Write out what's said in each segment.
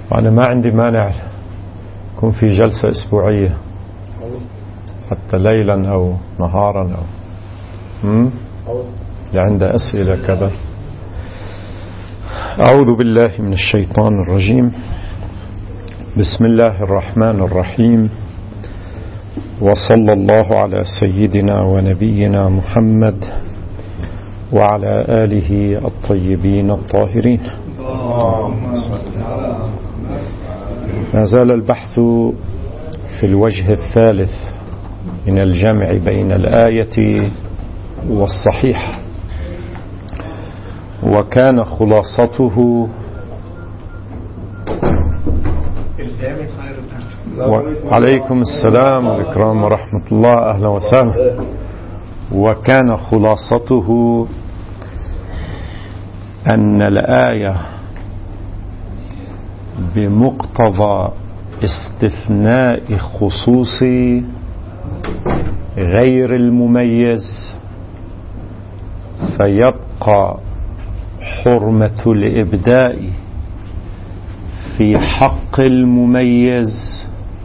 وأنا ما عندي مانع يكون في جلسة أسبوعية حتى ليلا أو نهارا أو عنده أسئلة كذا. أعوذ بالله من الشيطان الرجيم. بسم الله الرحمن الرحيم، وصلى الله على سيدنا ونبينا محمد وعلى آله الطيبين الطاهرين. ما زال البحث في الوجه الثالث من الجمع بين الآية والصحيح، وكان خلاصته وعليكم السلام والإكرام ورحمة الله، أهلا وسهلا. وكان خلاصته أن الآية بمقتضى استثناء خصوص غير المميز فيبقى حرمة الإبداء في حق المميز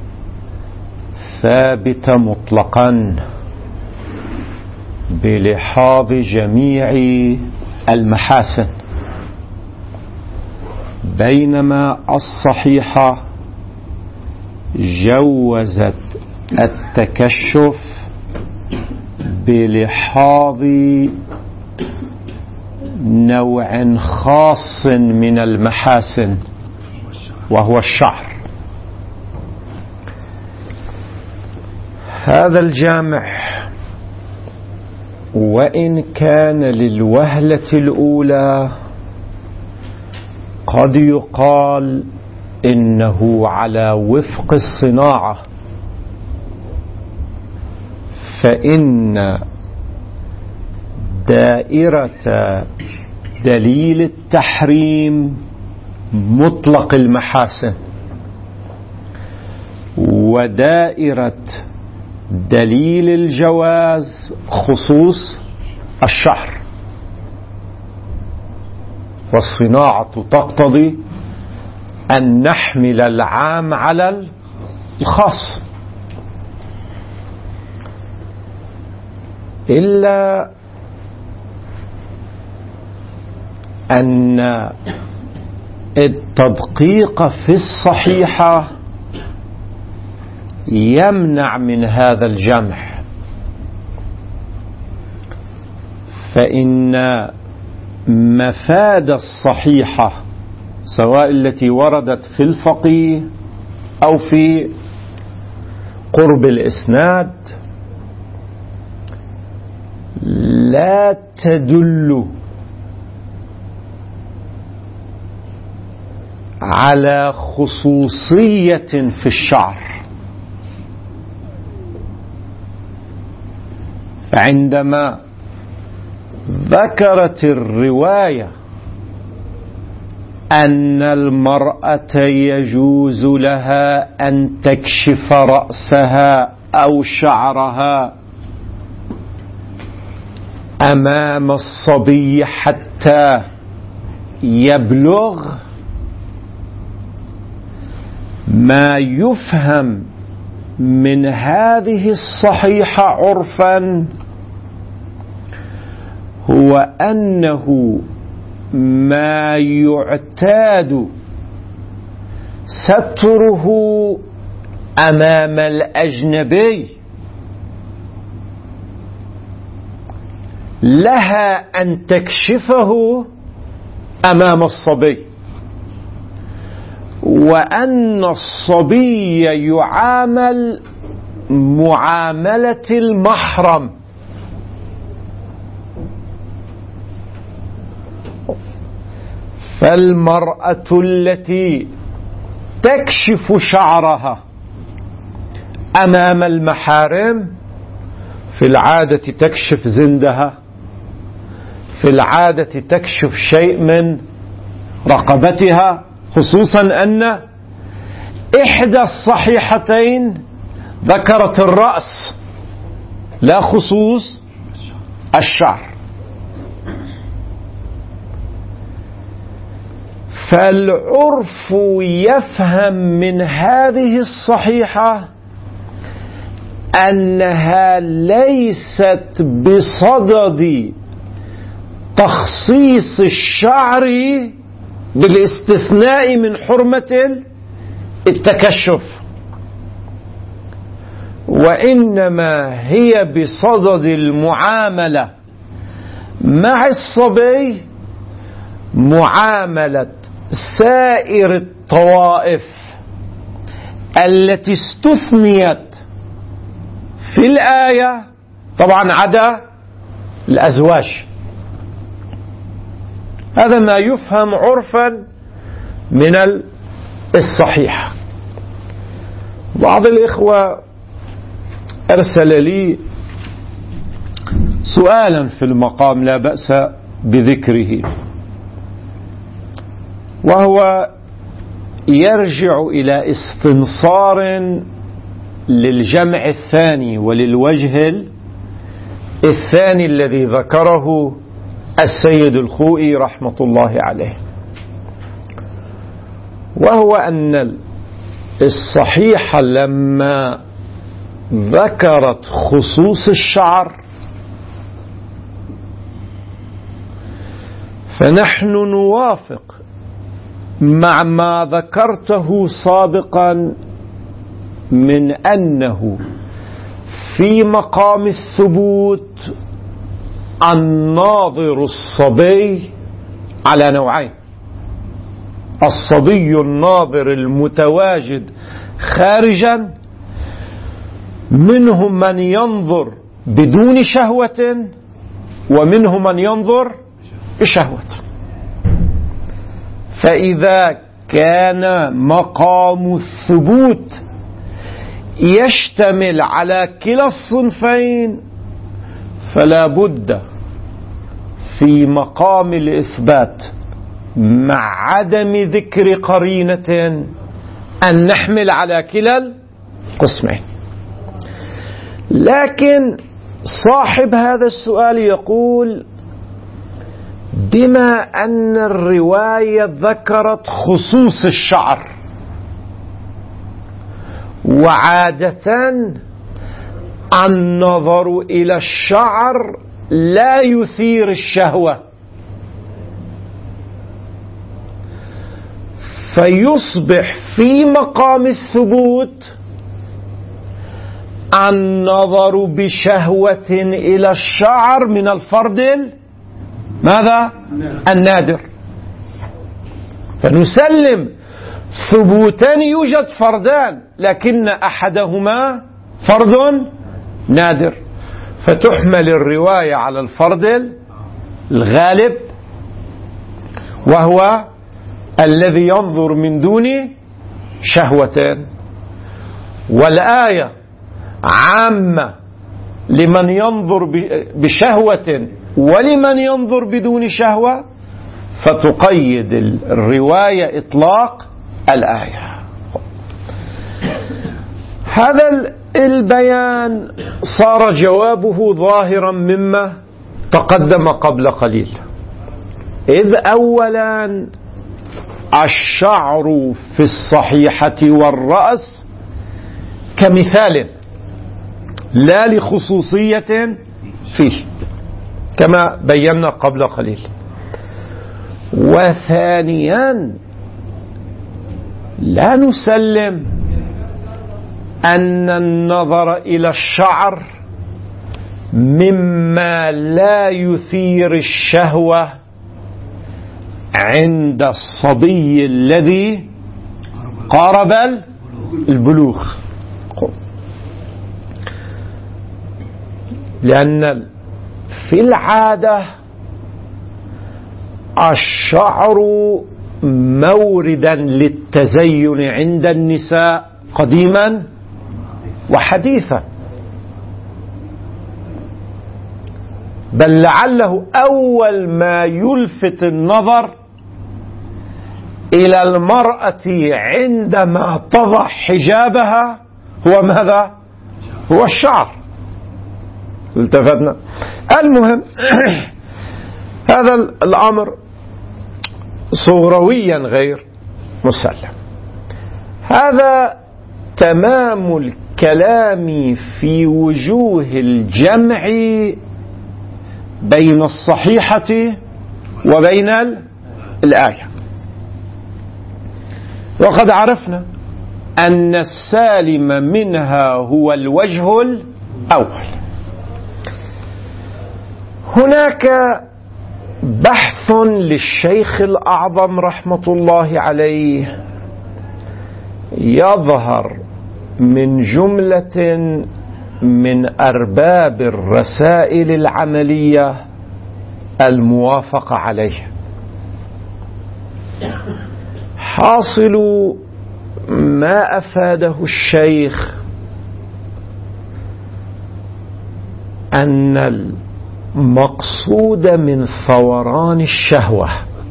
ثابت مطلقا بلحاظ جميع المحاسن، بينما الصحيحة جوزت التكشف بلحاظ نوع خاص من المحاسن وهو الشعر. هذا الجامع وإن كان للوهلة الأولى قد يقال إنه على وفق الصناعة، فإن دائرة دليل التحريم مطلق المحاسن، ودائرة دليل الجواز خصوص الشعر، والصناعة تقتضي أن نحمل العام على الخاص. إلا أن التدقيق في الصحيحة يمنع من هذا الجمع، فإن مفاد الصحيحة سواء التي وردت في الفقيه أو في قرب الإسناد لا تدل على خصوصية في الشعر. فعندما ذكرت الرواية أن المرأة يجوز لها أن تكشف رأسها أو شعرها أمام الصبي حتى يبلغ، ما يفهم من هذه الصحيحة عرفا هو أنه ما يعتاد ستره أمام الأجنبي لها أن تكشفه أمام الصبي، وأن الصبي يعامل معاملة المحرم. فالمرأة التي تكشف شعرها أمام المحارم في العادة تكشف زندها، في العادة تكشف شيء من رقبتها، خصوصا أن إحدى الصحيحتين ذكرت الرأس لا خصوص الشعر. فالعرف يفهم من هذه الصحيحة أنها ليست بصدد تخصيص الشعر بالاستثناء من حرمة التكشف، وإنما هي بصدد المعاملة مع الصبي معاملة سائر الطوائف التي استثنيت في الآية، طبعا عدا الأزواج. هذا ما يفهم عرفا من الصحيحة. بعض الإخوة أرسل لي سؤالا في المقام لا بأس بذكره، وهو يرجع إلى استنصار للجمع الثاني وللوجه الثاني الذي ذكره السيد الخوئي رحمة الله عليه، وهو أن الصحيحة لما ذكرت خصوص الشعر فنحن نوافق مع ما ذكرته سابقا من أنه في مقام الثبوت الناظر الصبي على نوعين: الصبي الناظر المتواجد خارجا، منهم من ينظر بدون شهوة ومنهم من ينظر بشهوة. فإذا كان مقام الثبوت يشتمل على كلا الصنفين فلا بد في مقام الإثبات مع عدم ذكر قرينة أن نحمل على كلا القسمين. لكن صاحب هذا السؤال يقول: بما أن الرواية ذكرت خصوص الشعر، وعادة النظر إلى الشعر لا يثير الشهوة، فيصبح في مقام الثبوت النظر بشهوة إلى الشعر من الفرد ماذا؟ النادر. فنسلم ثبوتان يوجد فردان لكن أحدهما فرد نادر، فتحمل الرواية على الفرد الغالب وهو الذي ينظر من دون شهوتين، والآية عامة لمن ينظر بشهوة ولمن ينظر بدون شهوة، فتقيد الرواية إطلاق الآية. هذا البيان صار جوابه ظاهرا مما تقدم قبل قليل، إذ أولا الشعر في الصحيحة والرأس كمثال لا لخصوصية فيه كما بينا قبل قليل. وثانيا لا نسلم أن النظر إلى الشعر مما لا يثير الشهوة عند الصبي الذي قارب البلوغ، لأن في العادة الشعر موردا للتزين عند النساء قديما وحديثا، بل لعله أول ما يلفت النظر إلى المرأة عندما تضع حجابها هو ماذا؟ هو الشعر. التفتنا. المهم هذا الأمر صغرويا غير مسلم. هذا تمام الكلام في وجوه الجمع بين الصحيحة وبين الآية. وقد عرفنا أن السالم منها هو الوجه الأول. هناك بحث للشيخ الأعظم رحمة الله عليه يظهر من جملة من أرباب الرسائل العملية الموافقة عليه. حاصل ما أفاده الشيخ أن المقصود من ثوران الشهوة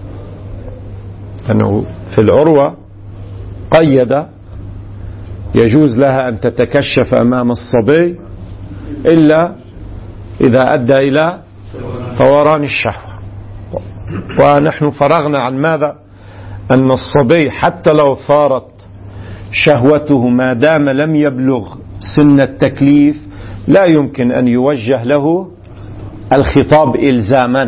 أنه في العروة قيد يجوز لها أن تتكشف أمام الصبي إلا إذا أدى إلى ثوران الشهوة. ونحن فرغنا عن ماذا؟ أن الصبي حتى لو ثارت شهوته ما دام لم يبلغ سن التكليف لا يمكن أن يوجه له الخطاب إلزاما،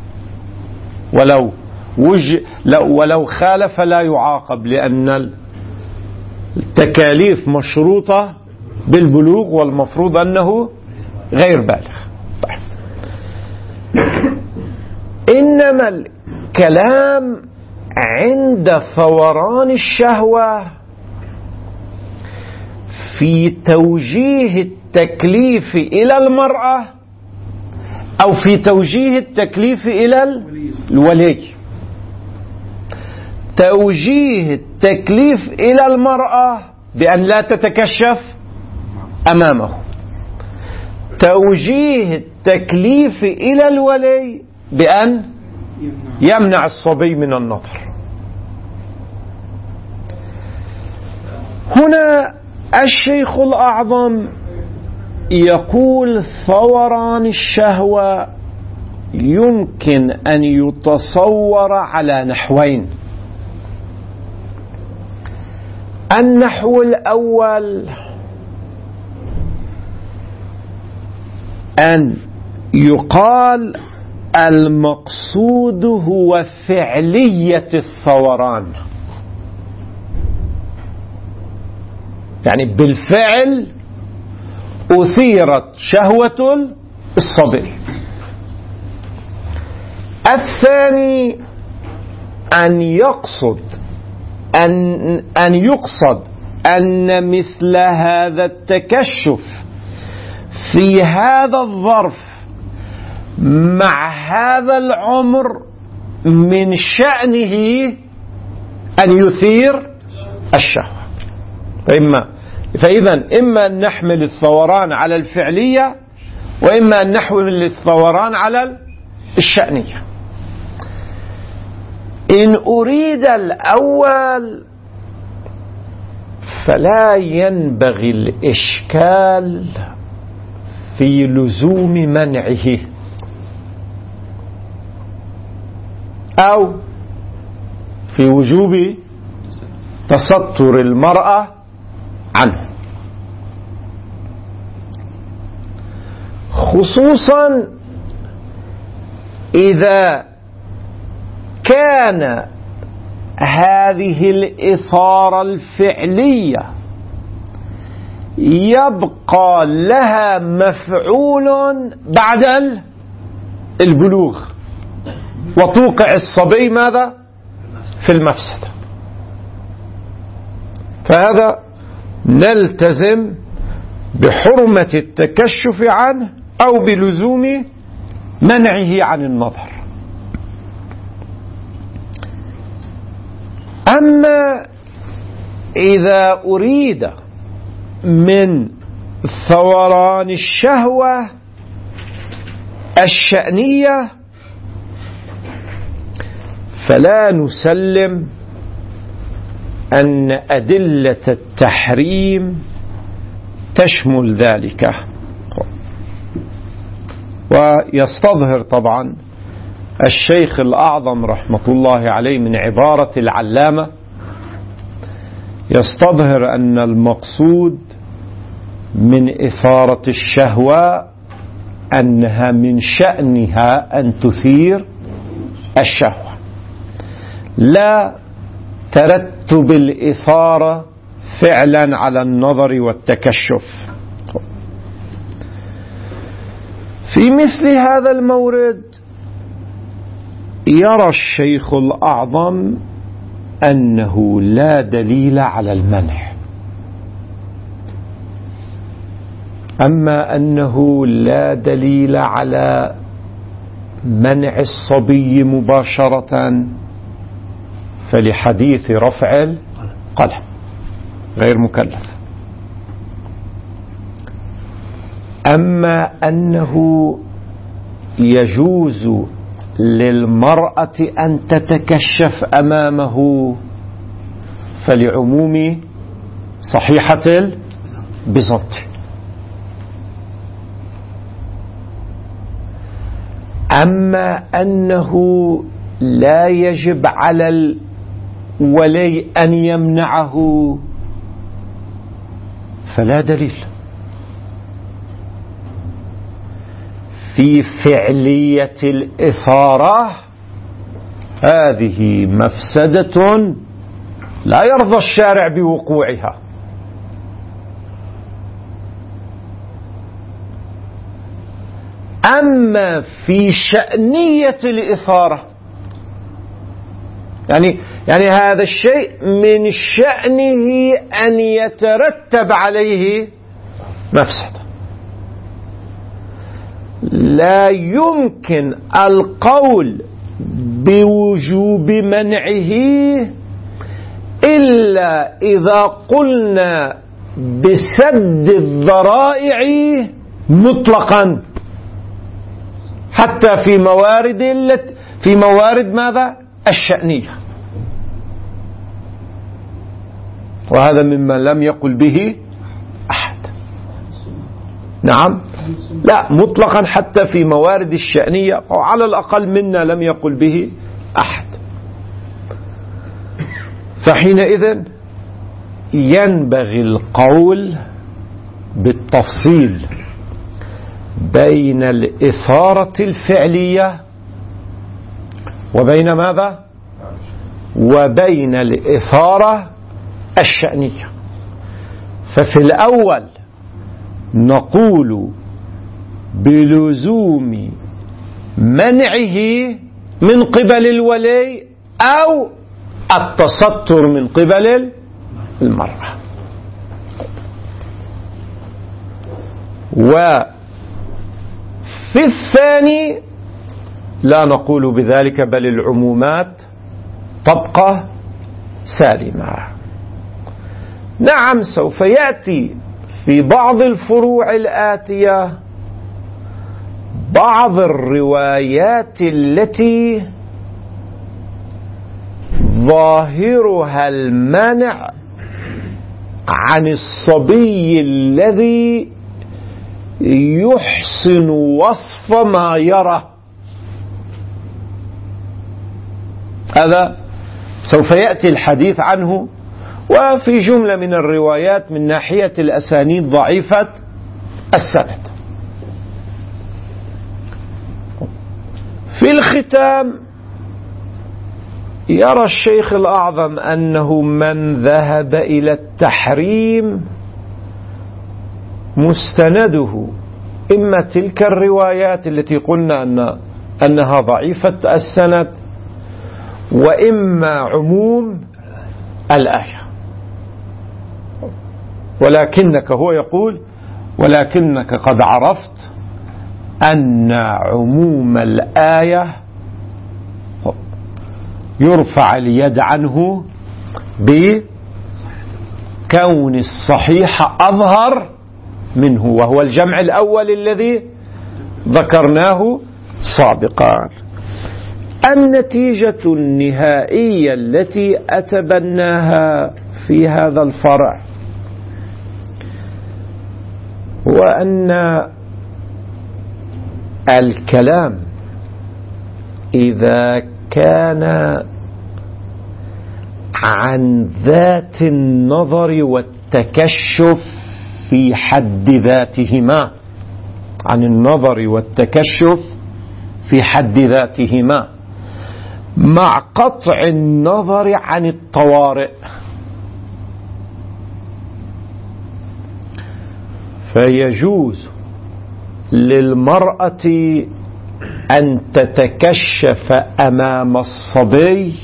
ولو خالف لا يعاقب، لأن التكاليف مشروطة بالبلوغ والمفروض أنه غير بالغ. طيب. إنما الكلام عند ثوران الشهوة في توجيه التكليف إلى المرأة أو في توجيه التكليف إلى الولي. توجيه التكليف إلى المرأة بأن لا تتكشف أمامه، توجيه التكليف إلى الولي بأن يمنع الصبي من النظر. هنا الشيخ الأعظم يقول ثوران الشهوة يمكن أن يتصور على نحوين. النحو الأول أن يقال المقصود هو فعلية الثوران، يعني بالفعل أثيرت شهوة الصبي. الثاني أن يقصد أن مثل هذا التكشف في هذا الظرف مع هذا العمر من شأنه أن يثير الشهوة. فإذا إما أن نحمل الثوران على الفعلية وإما أن نحمل الثوران على الشأنية. إن أريد الأول فلا ينبغي الإشكال في لزوم منعه أو في وجوب تستر المرأة عنه، خصوصا إذا كان هذه الإثارة الفعلية يبقى لها مفعول بعد البلوغ وتوقع الصبي ماذا؟ في المفسدة. فهذا نلتزم بحرمة التكشف عنه أو بلزوم منعه عن النظر. أما إذا أريد من ثوران الشهوة الشأنية فلا نسلم أن أدلة التحريم تشمل ذلك. ويستظهر طبعا الشيخ الأعظم رحمة الله عليه من عبارة العلامة يستظهر أن المقصود من إثارة الشهوة أنها من شأنها أن تثير الشهوة، لا ترتب الإثارة فعلا على النظر والتكشف. في مثل هذا المورد يرى الشيخ الأعظم أنه لا دليل على المنع، أما أنه لا دليل على منع الصبي مباشرة فلحديث رفع القلم غير مكلف. أما أنه يجوز للمرأة أن تتكشف أمامه فلعموم صحيحة البزنط. أما أنه لا يجب على الولي أن يمنعه فلا دليل. في فعلية الإثارة هذه مفسدة لا يرضى الشارع بوقوعها. أما في شأنية الإثارة يعني هذا الشيء من شأنه أن يترتب عليه مفسدة، لا يمكن القول بوجوب منعه إلا إذا قلنا بسد الذرائع مطلقا، حتى في موارد ماذا؟ الشأنية. وهذا مما لم يقل به أحد. نعم، لا مطلقا حتى في موارد الشأنية، أو على الأقل منا لم يقل به أحد. فحينئذ ينبغي القول بالتفصيل بين الإثارة الفعلية وبين ماذا؟ وبين الإثارة الشأنية. ففي الأول نقول بلزوم منعه من قبل الولي أو التستر من قبل المرأة، وفي الثاني لا نقول بذلك، بل العمومات تبقى سالمة. نعم، سوف يأتي في بعض الفروع الآتية بعض الروايات التي ظاهرها المنع عن الصبي الذي يحسن وصف ما يرى. هذا سوف يأتي الحديث عنه، وفي جملة من الروايات من ناحية الأسانيد ضعيفة السند. في الختام يرى الشيخ الأعظم أنه من ذهب إلى التحريم مستنده إما تلك الروايات التي قلنا أنها ضعيفة السند، وإما عموم الآية. ولكنك هو يقول ولكنك قد عرفت أن عموم الآية يرفع اليد عنه بكون الصحيح أظهر منه، وهو الجمع الأول الذي ذكرناه سابقا. النتيجة النهائية التي أتبناها في هذا الفرع هو أن الكلام إذا كان عن ذات النظر والتكشف في حد ذاتهما، عن النظر والتكشف في حد ذاتهما، مع قطع النظر عن الطوارئ. فيجوز للمرأة أن تتكشف أمام الصبي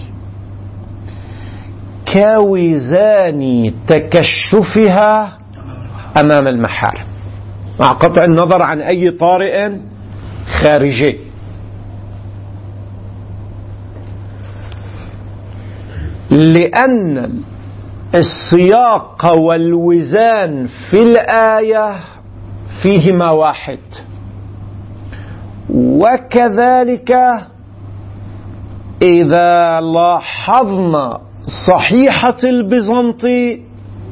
كوزان تكشفها أمام المحارم، مع قطع النظر عن أي طارئ خارجي. لأن السياق والوزان في الآية فيهما واحد، وكذلك إذا لاحظنا صحيحة البيزنطي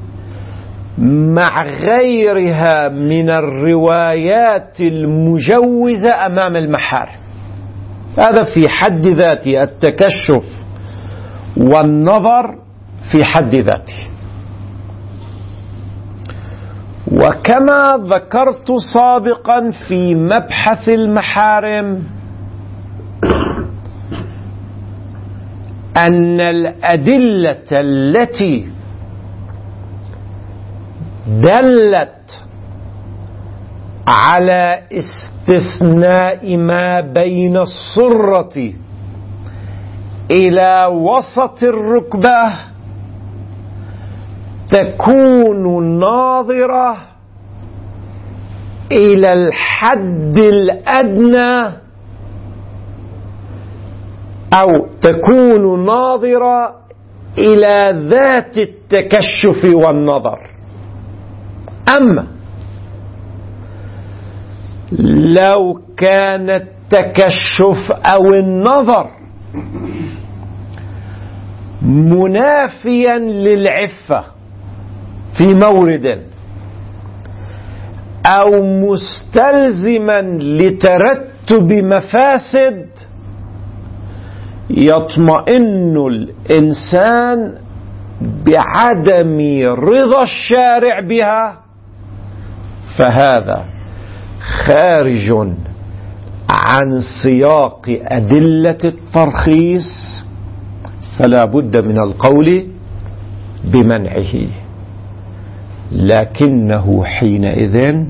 مع غيرها من الروايات المجوزة أمام المحارم، هذا في حد ذاته التكشف والنظر في حد ذاته. وكما ذكرت سابقا في مبحث المحارم أن الأدلة التي دلت على استثناء ما بين السرة إلى وسط الركبة تكون ناظرة إلى الحد الأدنى، أو تكون ناظرة إلى ذات التكشف والنظر. أما لو كان التكشف أو النظر منافيا للعفة في مورد، أو مستلزما لترتب مفاسد يطمئن الإنسان بعدم رضا الشارع بها، فهذا خارج عن سياق أدلة الترخيص، فلا بد من القول بمنعه. لكنه حينئذ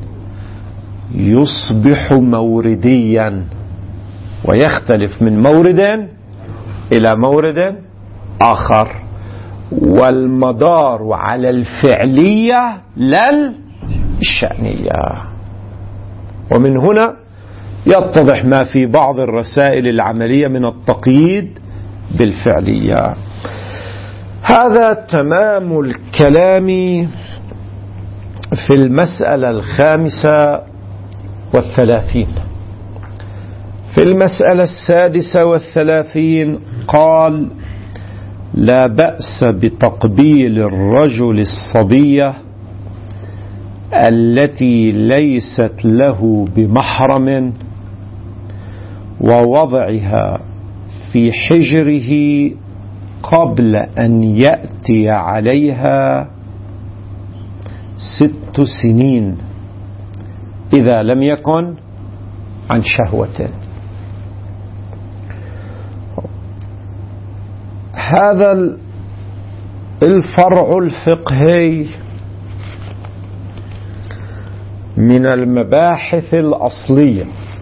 يصبح مورديا، ويختلف من مورد إلى مورد آخر، والمدار على الفعلية لا الشأنية. ومن هنا يتضح ما في بعض الرسائل العملية من التقييد بالفعلية. هذا تمام الكلام في المسألة 35. في المسألة 36 قال: لا بأس بتقبيل الرجل الصبية التي ليست له بمحرم ووضعها في حجره قبل أن يأتي عليها 6 سنين إذا لم يكن عن شهوة. هذا الفرع الفقهي من المباحث الأصلية.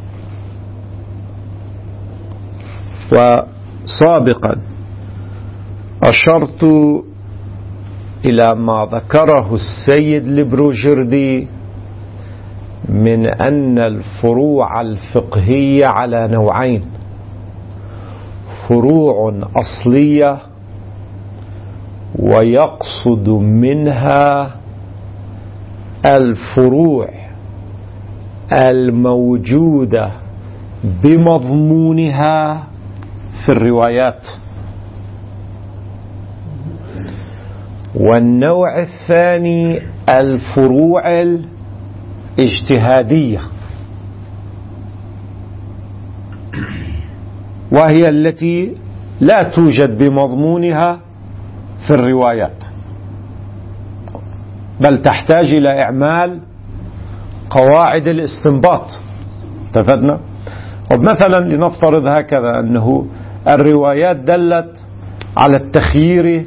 وسابقا أشرت إلى ما ذكره السيد البروجردي من أن الفروع الفقهية على نوعين: فروع أصلية، ويقصد منها الفروع الموجودة بمضمونها في الروايات. والنوع الثاني الفروع الاجتهادية، وهي التي لا توجد بمضمونها في الروايات، بل تحتاج إلى إعمال قواعد الاستنباط. اتفقنا؟ ومثلا لنفترض هكذا أنه الروايات دلت على التخيير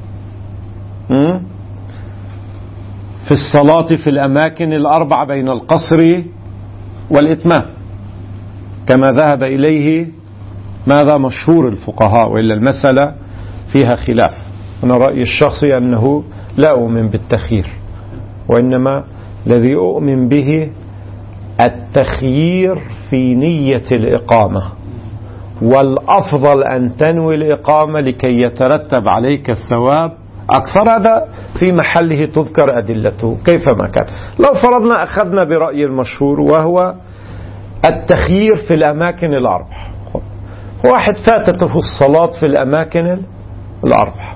في الصلاة في الأماكن الأربعة بين القصر والإتمام، كما ذهب إليه ماذا مشهور الفقهاء، وإلا المسألة فيها خلاف. أنا رأيي الشخصي أنه لا أؤمن بالتخيير، وإنما الذي أؤمن به التخيير في نية الإقامة، والأفضل أن تنوي الإقامة لكي يترتب عليك الثواب أكثر. هذا في محله تذكر أدلته كيفما كان. لو فرضنا أخذنا برأي المشهور وهو التخيير في الأماكن الأربع، واحد فاتته الصلاة في الأماكن الأربع،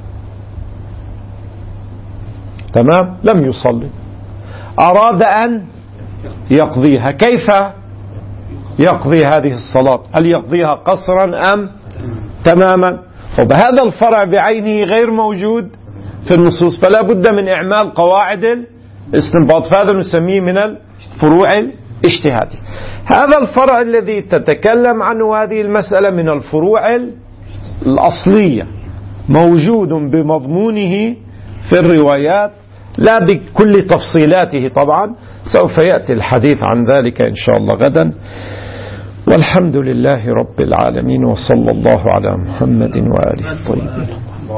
تمام، لم يصلي، أراد أن يقضيها، كيف يقضي هذه الصلاة؟ هل يقضيها قصرا أم تماما؟ وبهذا الفرع بعينه غير موجود في النصوص، فلا بد من إعمال قواعد الاستنباط، فهذا نسميه من الفروع الاجتهادية. هذا الفرع الذي تتكلم عنه هذه المسألة من الفروع الأصلية، موجود بمضمونه في الروايات، لا بكل تفصيلاته طبعا، سوف يأتي الحديث عن ذلك إن شاء الله غدا. والحمد لله رب العالمين، وصلى الله على محمد وآله الطيبين.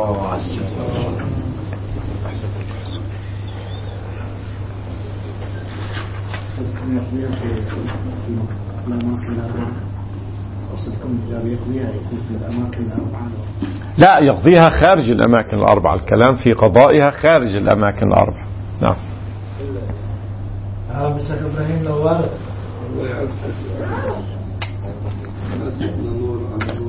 لا، يقضيها خارج الأماكن الأربعة، الكلام في قضائها خارج الأماكن الأربعة. نعم. بس إبراهيم لو وارد